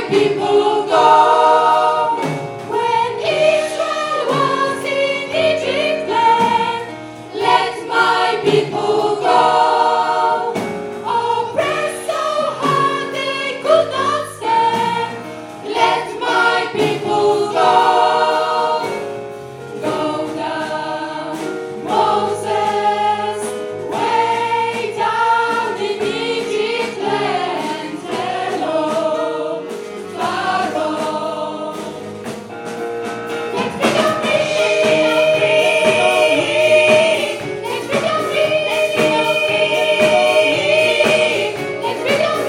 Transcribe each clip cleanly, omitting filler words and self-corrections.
people go. When Israel was in Egypt land, let my people go. Oppressed so hard they could not stand, let my people go. Go down, Moses, way down in Egypt land. Hello, Pharaoh. Let's be the let's be the let's be the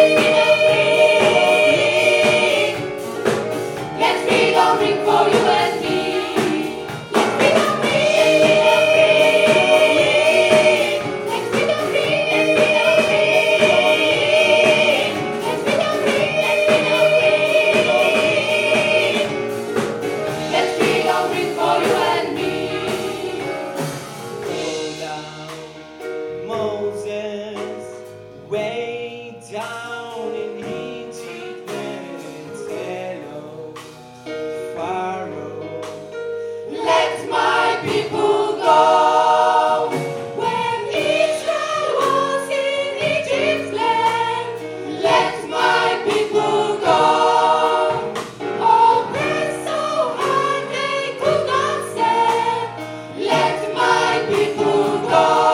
let's be the ring for you and me. Let's be the let's be the let's be the let's be the ring for you and me. Go down, Moses, way down in Egypt land. Hello, Pharaoh. Let my people go. When Israel was in Egypt land, let my people go. Oppressed so hard they could not stand, let my people go.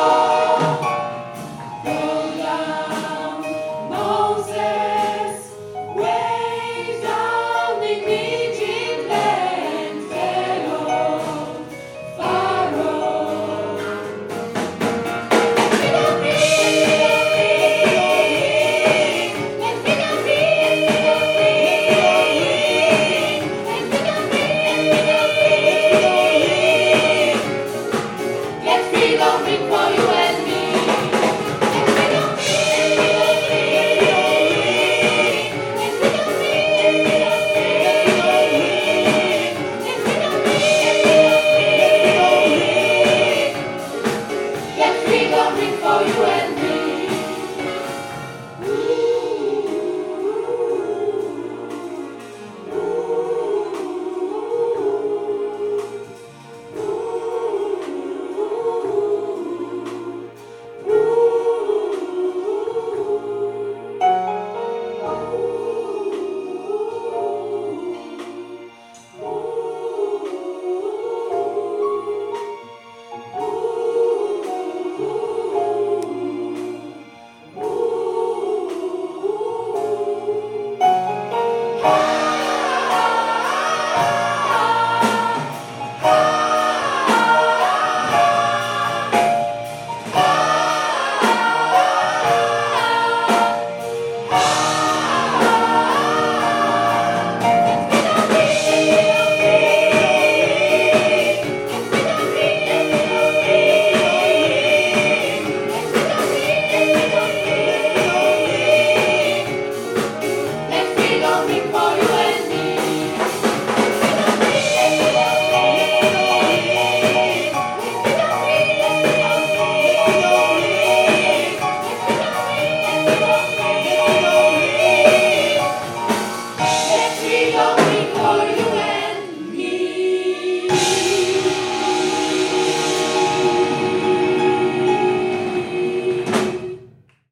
Go down, Moses, way down in Egypt land. Hello, Pharaoh. Let's be the let's be the let's be the ring for you and me. Let's be the let's be the let's be the ring for you